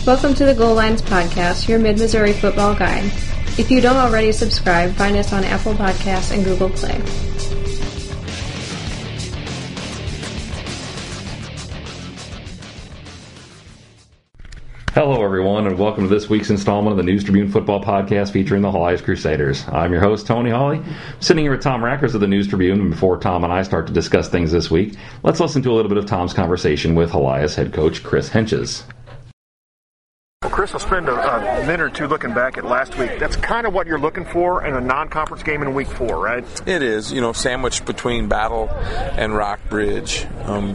Welcome to the Goal Lines Podcast, your Mid-Missouri football guide. If you don't already subscribe, find us on Apple Podcasts and Google Play. Hello, everyone, and welcome to this week's installment of the News Tribune Football Podcast featuring the Hawleyes Crusaders. I'm your host, Tony Hawley, sitting here with Tom Rackers of the News Tribune, and before Tom and I start to discuss things this week, let's listen to a little bit of Tom's conversation with Hawleyes head coach Chris Hentges. Well, Chris, will spend a minute or two looking back at last week. That's kind of what you're looking for in a non-conference game in week 4, right? It is, sandwiched between Battle and Rockbridge.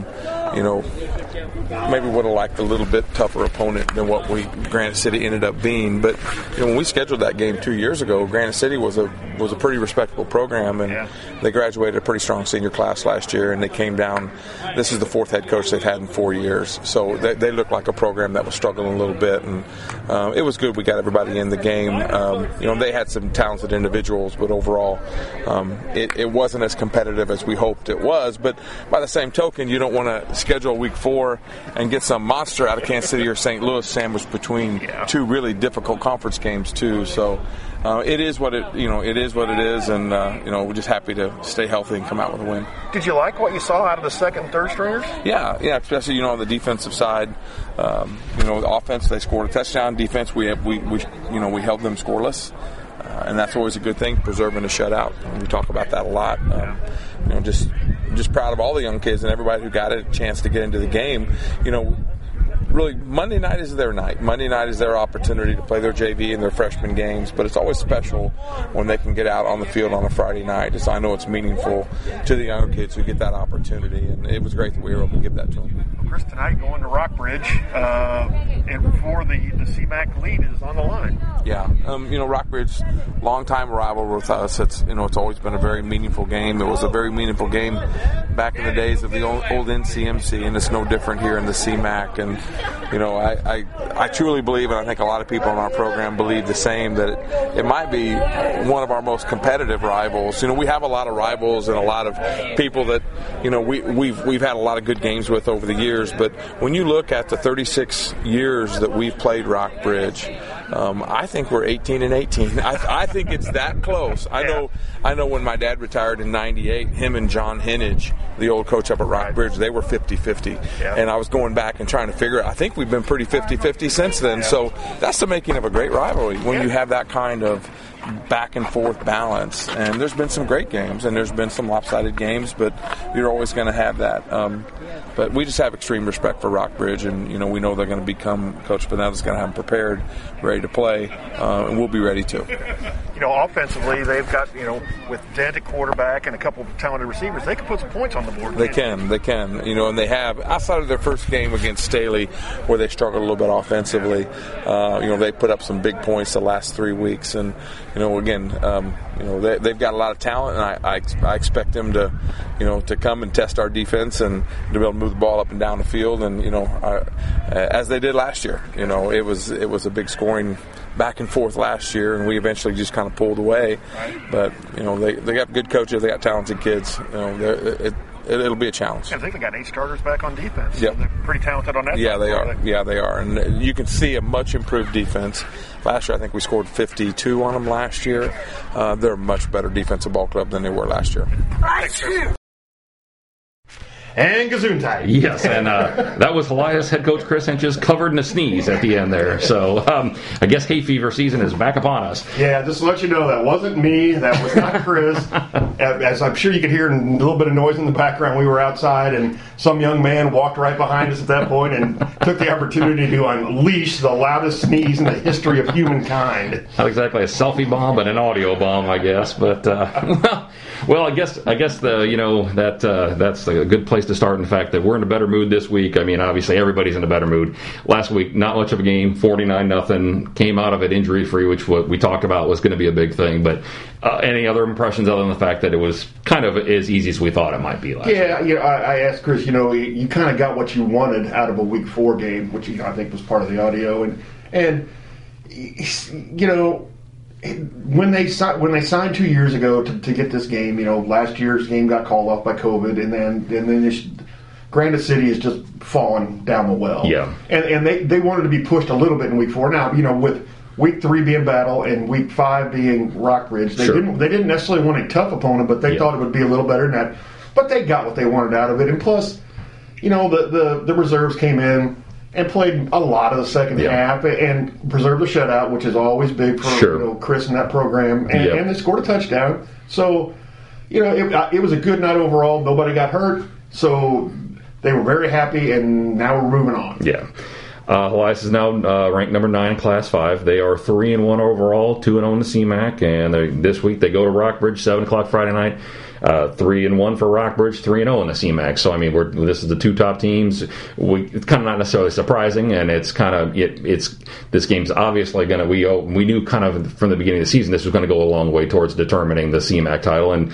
Maybe would have liked a little bit tougher opponent than what Granite City ended up being. But when we scheduled that game 2 years ago, Granite City was a pretty respectable program, and they graduated a pretty strong senior class last year, and they came down. This is the 4th head coach they've had in 4 years, so they looked like a program that was struggling a little bit, and it was good. We got everybody in the game. They had some talented individuals, but overall, it wasn't as competitive as we hoped it was. But by the same token, you don't want to schedule week 4 and get some monster out of Kansas City or St. Louis sandwiched between two really difficult conference games too. So it is what it is, and we're just happy to stay healthy and come out with a win. Did you like what you saw out of the second and third stringers? Yeah, especially on the defensive side. The offense, they scored a touchdown. Defense, we held them scoreless. And that's always a good thing, preserving a shutout. We talk about that a lot. Just proud of all the young kids and everybody who got a chance to get into the game. Really, Monday night is their night. Monday night is their opportunity to play their JV and their freshman games, but it's always special when they can get out on the field on a Friday night. I know it's meaningful to the younger kids who get that opportunity, and it was great that we were able to give that to them. Well, Chris, tonight going to Rockbridge, and before the CMAC lead is on the line. Yeah, Rockbridge, long-time rival with us. It's always been a very meaningful game. It was a very meaningful game back in the days of the old NCMC, and it's no different here in the CMAC. And I truly believe, and I think a lot of people in our program believe the same, that it might be one of our most competitive rivals. We have a lot of rivals and a lot of people that we've had a lot of good games with over the years. But when you look at the 36 years that we've played Rockbridge, I think we're 18-18. I think it's that close. I know when my dad retired in '98, him and John Hennage, the old coach up at Rockbridge, they were 50-50. Yeah. And I was going back and trying to figure it. I think we've been pretty 50-50 since then. Yeah. So that's the making of a great rivalry when you have that kind of back and forth balance. And there's been some great games and there's been some lopsided games, but you're always going to have that. But we just have extreme respect for Rockbridge, and we know they're going to become Coach Finetta's going to have them prepared, ready to play, and we'll be ready too. Offensively, they've got with Dent at quarterback and a couple of talented receivers, they can put some points on the board. They can, and they have. Outside of their first game against Staley, where they struggled a little bit offensively, they put up some big points the last 3 weeks, and they've got a lot of talent, and I expect them to come and test our defense and to be able to move the ball up and down the field, and as they did last year. It was a big scoring back and forth last year, and we eventually just kind of pulled away. But they got good coaches, they got talented kids. It'll be a challenge. I think they got 8 starters back on defense. Yep. So they're pretty talented on that. Yeah, they are. Yeah, they are. And you can see a much improved defense. Last year, I think we scored 52 on them last year. They're a much better defensive ball club than they were last year. And Gesundheit. Yes, and that was Hawleyes head coach Chris Hentges covered in a sneeze at the end there. So I guess hay fever season is back upon us. Yeah, just to let you know, that wasn't me. That was not Chris. As I'm sure you could hear a little bit of noise in the background, we were outside, and some young man walked right behind us at that point and took the opportunity to unleash the loudest sneeze in the history of humankind. Not exactly a selfie bomb, but an audio bomb, I guess. But well, I guess that's a good place to start. In fact, that we're in a better mood this week. I mean, obviously everybody's in a better mood. Last week, not much of a game, 49-0, came out of it injury free, which what we talked about was going to be a big thing. But any other impressions other than the fact that it was kind of as easy as we thought it might be last week? I asked Chris. You kind of got what you wanted out of a Week 4 game, which I think was part of the audio, and when they signed 2 years ago to get this game, last year's game got called off by COVID, and then Granite City is just falling down the well. Yeah. And they wanted to be pushed a little bit in week 4. Now, with week 3 being Battle and week 5 being Rockbridge, they didn't necessarily want a tough opponent, but they thought it would be a little better than that. But they got what they wanted out of it. And plus, the reserves came in and played a lot of the second half and preserved the shutout, which is always big for Chris and that program. And they scored a touchdown. So, it was a good night overall. Nobody got hurt. So they were very happy, and now we're moving on. Yeah. Helias is now ranked number 9 in Class 5. They are 3-1 overall, 2-0 in the CMAC, and this week they go to Rockbridge, 7 o'clock Friday night. 3-1 for Rockbridge, 3-0 in the CMAC. So I mean, this is the 2 top teams. It's kind of not necessarily surprising, and it's kind of this game's obviously going to. We knew kind of from the beginning of the season this was going to go a long way towards determining the CMAC title, and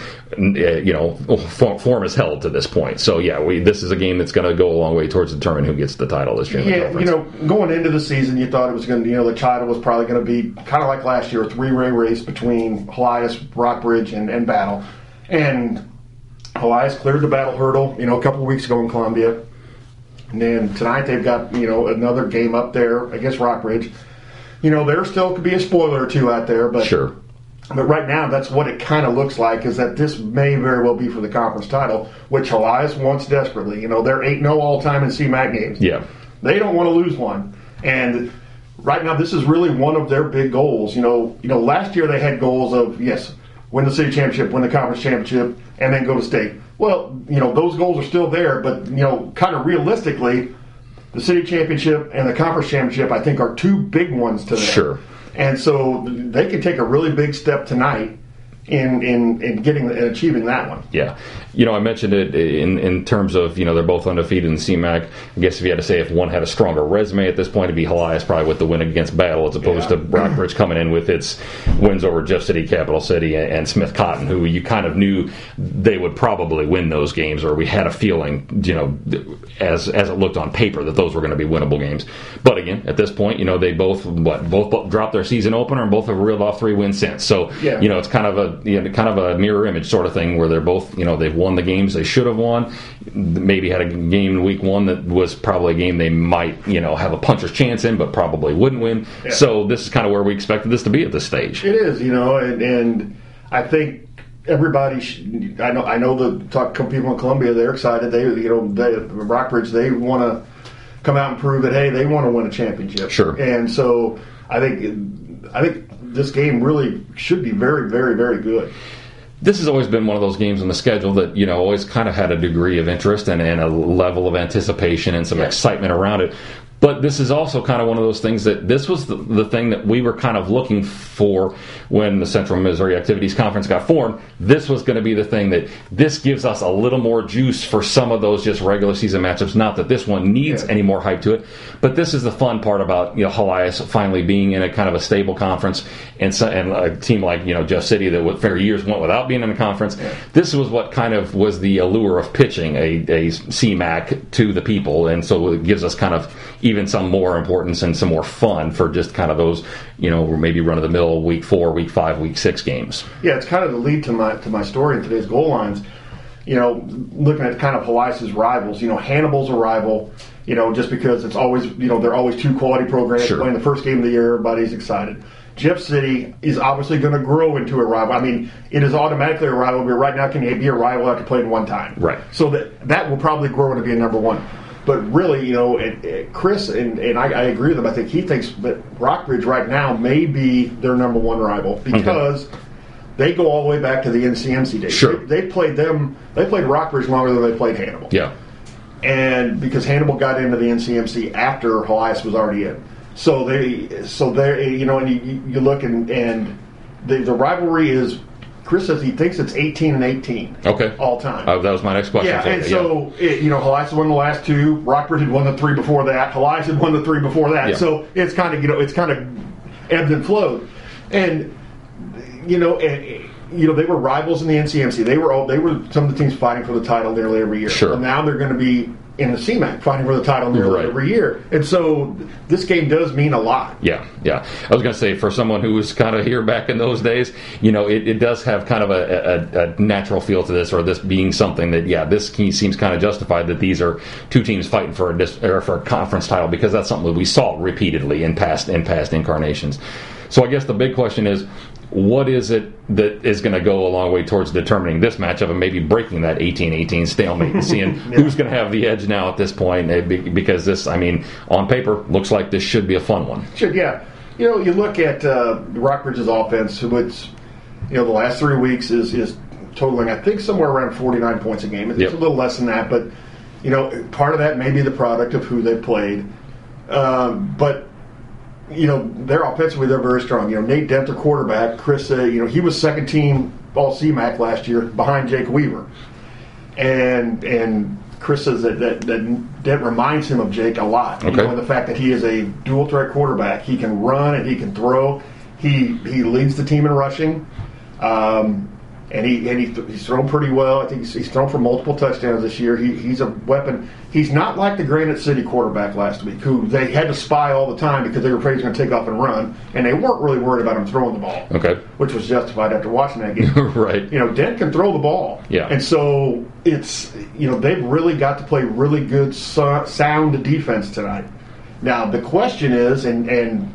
form is held to this point. So yeah, this is a game that's going to go a long way towards determining who gets the title this year. Yeah, going into the season, you thought it was going to, the title was probably going to be kind of like last year, a 3-way race between Helias, Rockbridge, and Battle. And Helias cleared the Battle hurdle, a couple of weeks ago in Columbia. And then tonight they've got, another game up there against Rockbridge. There still could be a spoiler or two out there, but sure. But right now, that's what it kind of looks like, is that this may very well be for the conference title, which Helias wants desperately. They're 8-0 all-time in CMAC games. Yeah. They don't want to lose one. And right now, this is really one of their big goals. Last year they had goals of, win the city championship, win the conference championship, and then go to state. Well, those goals are still there, but, kind of realistically, the city championship and the conference championship, I think, are 2 big ones to them. Sure. And so they can take a really big step tonight in getting and achieving that one. Yeah. I mentioned it in terms of, they're both undefeated in CMAC. I guess if you had to say if one had a stronger resume at this point, it'd be Helias probably with the win against Battle, as opposed to Rockbridge coming in with its wins over Jeff City, Capital City, and Smith Cotton, who you kind of knew they would probably win those games, or we had a feeling, as it looked on paper, that those were going to be winnable games. But again, at this point, they both dropped their season opener and both have reeled off 3 wins since. So, it's kind of a mirror image sort of thing where they're both, they've won the games they should have won. Maybe had a game in week 1 that was probably a game they might, have a puncher's chance in, but probably wouldn't win. Yeah. So this is kind of where we expected this to be at this stage. It is, and I think everybody. I know the people in Columbia. They're excited. Rockbridge. They want to come out and prove that they want to win a championship. Sure. And so I think this game really should be very, very, very good. This has always been one of those games on the schedule that, always kind of had a degree of interest and a level of anticipation and some excitement around it. But this is also kind of one of those things that this was the thing that we were kind of looking for when the Central Missouri Activities Conference got formed. This was going to be the thing that this gives us a little more juice for some of those just regular season matchups. Not that this one needs any more hype to it, but this is the fun part about Helias finally being in a kind of a stable conference, and a team like Jeff City that for years went without being in a conference. Yeah. This was what kind of was the allure of pitching a CMAC to the people, and so it gives us kind of even some more importance and some more fun for just kind of those, maybe run-of-the-mill week 4, week 5, week 6 games. Yeah, it's kind of the lead to my story in today's goal lines. Looking at kind of Helias' rivals, Hannibal's a rival, just because it's always, they're always 2 quality programs. Sure. Playing the first game of the year, everybody's excited. Jeff City is obviously going to grow into a rival. I mean, it is automatically a rival, but right now can you be a rival after playing one time? Right. So that will probably grow into being number 1. But really, Chris, and I agree with him, I think he thinks that Rockbridge right now may be their number 1 rival because they go all the way back to the NCMC days. Sure. They played Rockbridge longer than they played Hannibal. Yeah. And because Hannibal got into the NCMC after Helias was already in. So they and you look and the rivalry is, Chris says he thinks it's 18-18. Okay. All time. That was my next question. Yeah, and so, Helias won the last 2. Rockbridge had won the 3 before that. Helias had won the 3 before that. Yeah. So it's kind of, ebbed and flowed. And, they were rivals in the NCMC. They were some of the teams fighting for the title nearly every year. Sure. And now they're going to be in the CMAC, fighting for the title nearly every year. And so this game does mean a lot. Yeah. I was going to say, for someone who was kind of here back in those days, it does have kind of a natural feel to this, or this being something that, this seems kind of justified that these are two teams fighting for a conference title, because that's something that we saw repeatedly in past incarnations. So I guess the big question is, what is it that is going to go a long way towards determining this matchup and maybe breaking that 18-18 stalemate and seeing who's going to have the edge now at this point? Because this, on paper, looks like this should be a fun one. Should, yeah. You look at Rockbridge's offense, which, the last 3 weeks is totaling, I think, somewhere around 49 points a game. It's a little less than that, but, part of that may be the product of who they played. But they're offensively, they're very strong. Nate Dent, their quarterback, Chris, he was second team All CMAC last year behind Jake Weaver. And Chris says that Dent reminds him of Jake a lot. Okay. And the fact that he is a dual threat quarterback. He can run and he can throw. He leads the team in rushing. And he's thrown pretty well. I think he's thrown for multiple touchdowns this year. He's a weapon. He's not like the Granite City quarterback last week, who they had to spy all the time because they were afraid he was going to take off and run, and they weren't really worried about him throwing the ball. Okay. Which was justified after watching that game. Right. Dent can throw the ball. Yeah. And so it's, they've really got to play really good, sound defense tonight. Now, the question is, and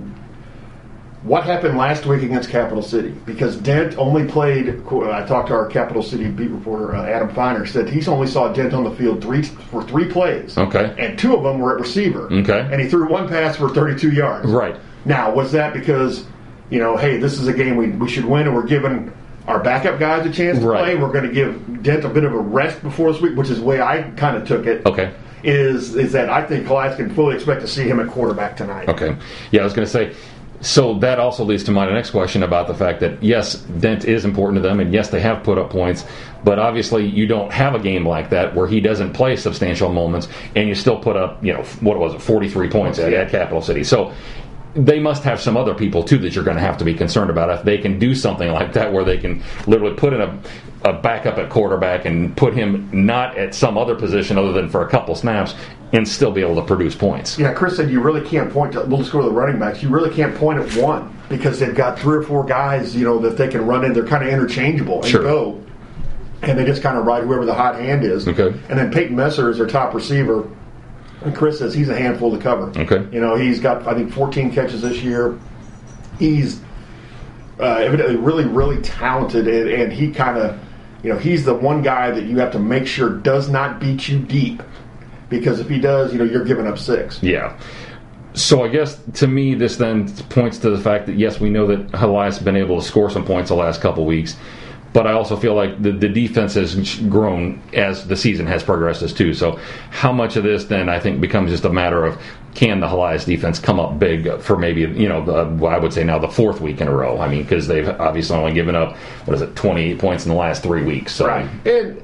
what happened last week against Capital City? Because Dent only played, I talked to our Capital City beat reporter, Adam Feiner, said he's only saw Dent on the field for three plays. Okay. And two of them were at receiver. Okay. And he threw one pass for 32 yards. Right. Now, was that because, hey, this is a game we should win, and we're giving our backup guys a chance to play? We're going to give Dent a bit of a rest before this week, which is the way I kind of took it. Okay. Is that I think Helias can fully expect to see him at quarterback tonight. Okay. Yeah, I was going to say, so that also leads to my next question about the fact that, yes, Dent is important to them, and yes, they have put up points, but obviously you don't have a game like that where he doesn't play substantial moments, and you still put up, 43 points at Capital City. So they must have some other people, too, that you're going to have to be concerned about if they can do something like that, where they can literally put in a backup at quarterback and put him not at some other position other than for a couple snaps and still be able to produce points. Yeah, Chris said you really can't point to, we'll just go to the running backs, you really can't point at one because they've got three or four guys, that they can run in. They're kind of interchangeable and go. And they just kind of ride whoever the hot hand is. Okay. And then Peyton Messer is their top receiver. And Chris says he's a handful to cover. Okay. He's got, I think, 14 catches this year. He's evidently really, really talented, and he kind of, he's the one guy that you have to make sure does not beat you deep, because if he does, you're giving up 6. Yeah. So I guess, to me, this then points to the fact that, yes, we know that Helias has been able to score some points the last couple weeks, but I also feel like the defense has grown as the season has progressed too. So how much of this then I think becomes just a matter of, can the Helias defense come up big for maybe, I would say now the 4th week in a row? I mean, because they've obviously only given up, 28 points in the last 3 weeks. So. Right. And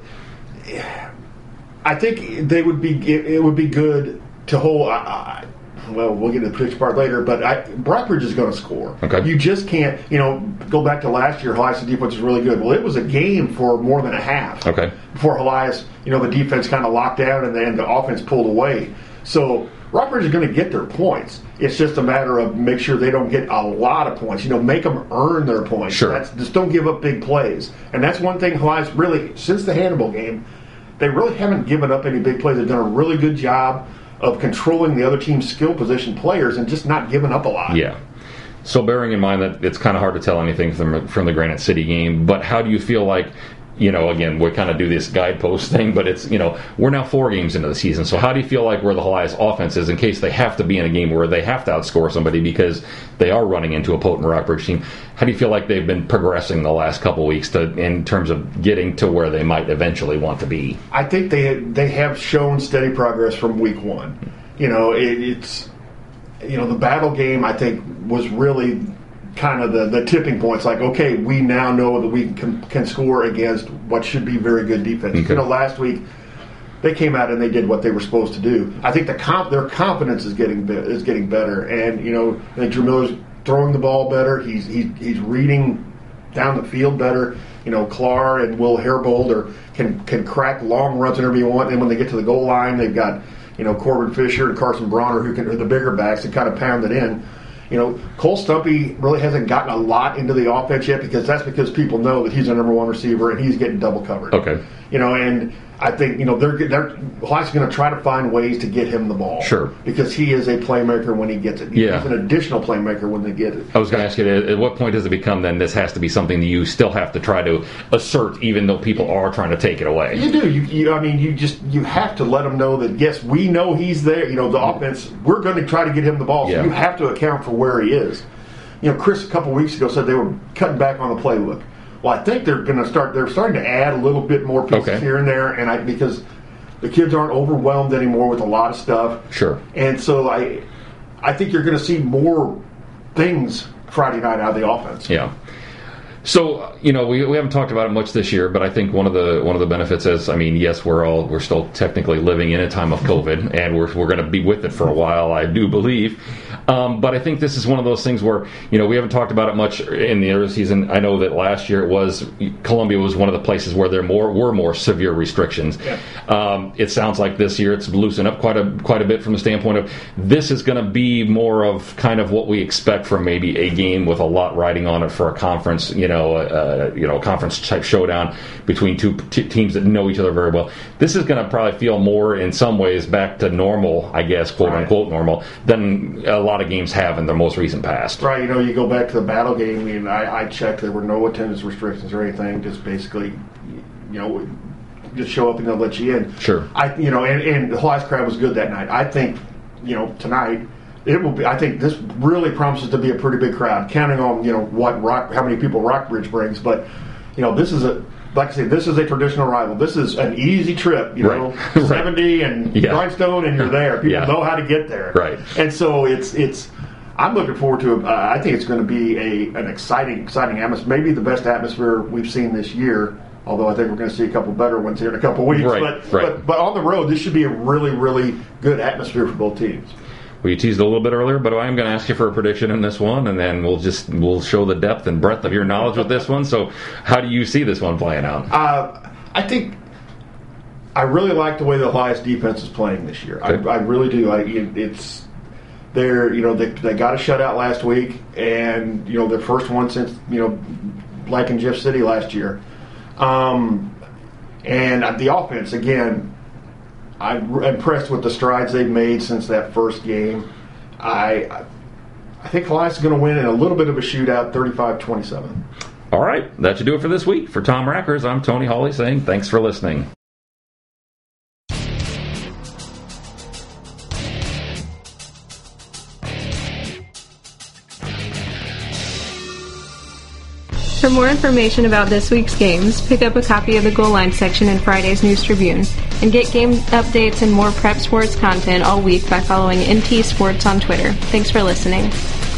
I think it would be good to hold. Well, we'll get to the pitch part later, but Rockbridge is going to score. Okay. You just can't, go back to last year, Helias' defense was really good. Well, it was a game for more than a half. Okay. Before Helias, the defense kind of locked down and then the offense pulled away. So Rockbridge is going to get their points. It's just a matter of make sure they don't get a lot of points. Make them earn their points. Sure. Just don't give up big plays. And that's one thing Helias really, since the Hannibal game, they really haven't given up any big plays. They've done a really good job of controlling the other team's skill position players and just not giving up a lot. Yeah. So bearing in mind that it's kind of hard to tell anything from the Granite City game, but how do you feel like, again, we kind of do this guidepost thing, but it's, we're now 4 games into the season, so how do you feel like where the Helias offense is in case they have to be in a game where they have to outscore somebody because they are running into a potent Rockbridge team? How do you feel like they've been progressing the last couple of weeks in terms of getting to where they might eventually want to be? I think they have shown steady progress from week 1. It's the battle game, I think, was really kind of the tipping point. It's like, okay, we now know that we can score against what should be very good defense. Okay. Last week they came out and they did what they were supposed to do. I think their confidence is getting better, and I think Drew Miller's throwing the ball better. He's reading down the field better. Clark and Will Herbold can crack long runs whenever you want. And when they get to the goal line, they've got Corbin Fisher and Carson Bronner who are the bigger backs that kind of pound it in. Cole Stumpy really hasn't gotten a lot into the offense yet because people know that he's a number one receiver and he's getting double covered. Okay. And I think Hawks going to try to find ways to get him the ball. Sure. Because he is a playmaker when he gets it. He's an additional playmaker when they get it. I was going to ask you, at what point does it become then this has to be something that you still have to try to assert, even though people are trying to take it away? You do. You have to let them know that yes, we know he's there. The offense, we're going to try to get him the ball. So you have to account for where he is. Chris a couple weeks ago said they were cutting back on the playbook. Well, I think they're going to start. They're starting to add a little bit more pieces here and there, and because the kids aren't overwhelmed anymore with a lot of stuff. Sure. And so I think you're going to see more things Friday night out of the offense. Yeah. So we haven't talked about it much this year, but I think one of the benefits is, yes, we're still technically living in a time of COVID, and we're going to be with it for a while, I do believe. But I think this is one of those things where we haven't talked about it much in the early season. I know that last year Columbia was one of the places where there were more severe restrictions. Yeah. It sounds like this year it's loosened up quite a bit from the standpoint of this is going to be more of kind of what we expect from maybe a game with a lot riding on it for a conference. Conference type showdown between two teams that know each other very well. This is going to probably feel more, in some ways, back to normal, I guess, quote unquote normal, than a lot of games have in the most recent past. Right. You go back to the battle game. I checked. There were no attendance restrictions or anything. Just basically, just show up and they'll let you in. Sure. And the Hawks crowd was good that night. I think, tonight. It will be. I think this really promises to be a pretty big crowd, counting on how many people Rockbridge brings. But this is this is a traditional rival. This is an easy trip. 70 and Grindstone, and you're there. People know how to get there. Right. And so it's. I'm looking forward to it. I think it's going to be an exciting atmosphere. Maybe the best atmosphere we've seen this year. Although I think we're going to see a couple better ones here in a couple weeks. Right. But on the road, this should be a really, really good atmosphere for both teams. Well, you teased a little bit earlier, but I am going to ask you for a prediction in this one, and then we'll show the depth and breadth of your knowledge with this one. So, how do you see this one playing out? I think I really like the way the Elias defense is playing this year. Okay. I really do. They got a shutout last week, and their first one since like in Jeff City last year, and the offense again. I'm impressed with the strides they've made since that first game. I think Elias is going to win in a little bit of a shootout, 35-27. All right, that should do it for this week. For Tom Rackers, I'm Tony Hawley saying thanks for listening. For more information about this week's games, pick up a copy of the Goal Line section in Friday's News Tribune, and get game updates and more prep sports content all week by following NT Sports on Twitter. Thanks for listening.